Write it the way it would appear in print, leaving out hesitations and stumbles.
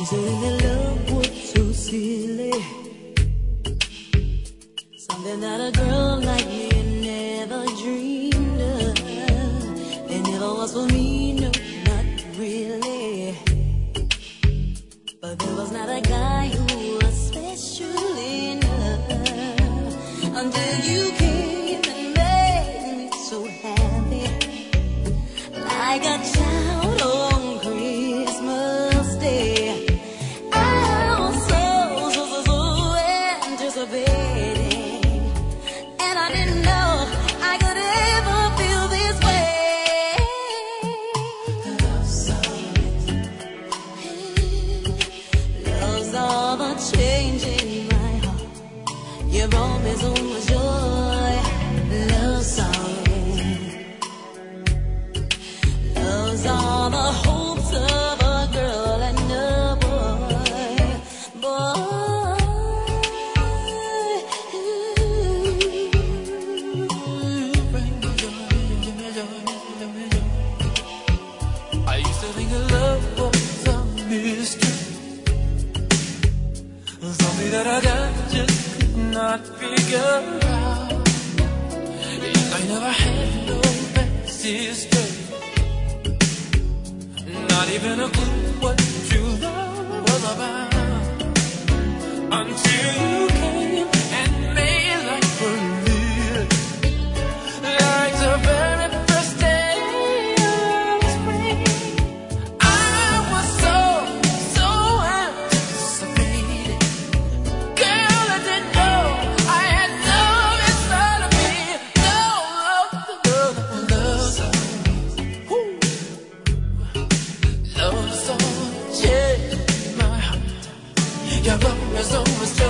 Saying that love was so silly, something that a girl like me never dreamed of. It never was for me, no, not really. But there was not a guy who was special enough until you came and made me so happy, like a child on Christmas Day. I was so anticipating, and I didn't know I could ever feel this way. Love's all the change in my heart. You brought me so much joy. Love song. Love's all the hopes of a girl and a boy. I used to think love was a mystery, something that I just could not figure out. I never had no fancy straight, not even a clue what true love was about, until you came and made life for me, like the very first day of spring. I was so anticipated. Girl, I didn't know I had love inside of me. Love song changed my heart. Your love is always